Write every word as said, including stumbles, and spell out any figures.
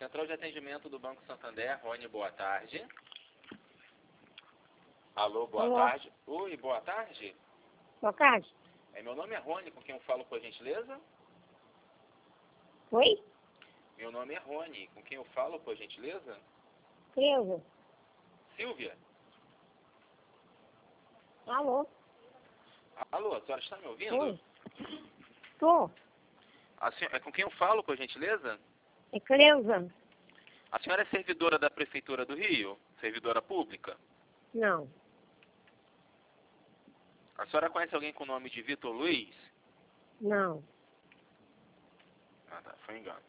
Central de Atendimento do Banco Santander, Rony, boa tarde. Alô, boa Alô? tarde. Oi, boa tarde. Boa tarde. É, meu nome é Rony, com quem eu falo, por gentileza? Oi? Meu nome é Rony, com quem eu falo, por gentileza? Cleusa. Silvia? Alô? Alô, a senhora está me ouvindo? Oi? Tô. A senhora, é com quem eu falo, por gentileza? É Cleusa. A senhora é servidora da Prefeitura do Rio? Servidora pública? Não. A senhora conhece alguém com o nome de Vitor Luiz? Não. Ah, tá, foi engano.